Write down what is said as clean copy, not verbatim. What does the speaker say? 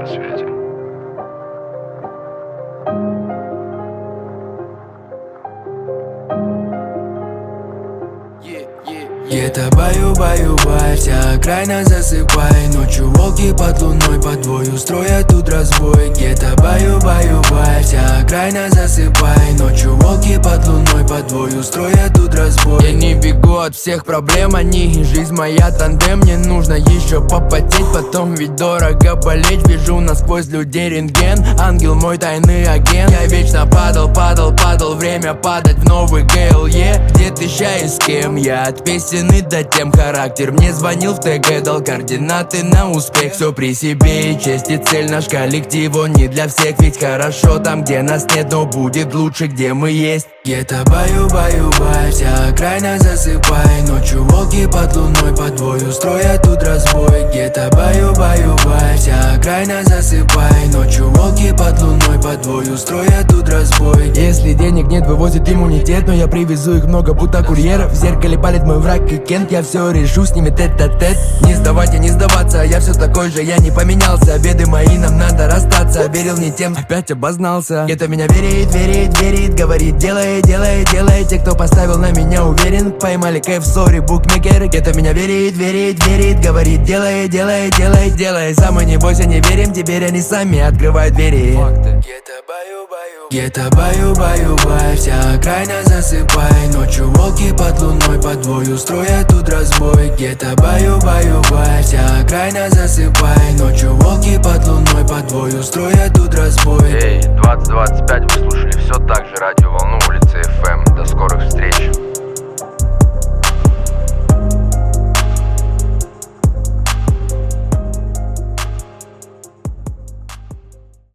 связи. Где-то баю-баю-бай, вся окраина засыпай. Ночью волки под луной по двое устроят тут разбой. Где-то баю-баю-бай, вся окраина засыпай. Ночью волки под луной по двое устроят тут разбой. Я не бегу от всех проблем, они жизнь моя тандем. Мне нужно еще попотеть, потом ведь дорого болеть. Вижу насквозь людей рентген, ангел мой тайный агент. Я вечно падал, время падать в новый ГЛЕ. Где ты ща и с кем? Я от песен и до тем характер. Мне звонил в ТГ, дал координаты на успех. Все при себе и честь и цель, наш коллектив, он не для всех. Ведь хорошо там, где нас нет, но будет лучше, где мы есть. Где-то баю-баю-бай, вся окраина засыпай. Ночью волки под луной по двое устроят тут разбой. Где-то баю-баю-бай, вся окраина засыпай. Ночью волки под луной по двое устроят тут разбой. Если денег нет, вывозит иммунитет, но я привезу их много, будто курьеров. В зеркале палит мой враг и Кент, я все решу с ними тет-а-тет. Не сдавать и не сдаваться, я все такой же, я не поменялся. Беды мои, нам надо расстаться, верил не тем, опять обознался. Где-то меня верит, говорит, делай. Те, кто поставил на меня, уверен. Поймали кайф, сори, букмекер. Где-то меня верит, говорит, делай. Сам и не бойся, не верим, теперь они сами открывают двери. Где-то баю-баю-бай, вся окраина засыпай. Ночью волки под луной по двое устроят тут разбой. Где-то баю-баю-бай, вся окраина засыпай. Ночью волки под луной по двое устроят тут разбой. Эй, 2025, вы слушали все так же радиоволну улицы FM. До скорых встреч.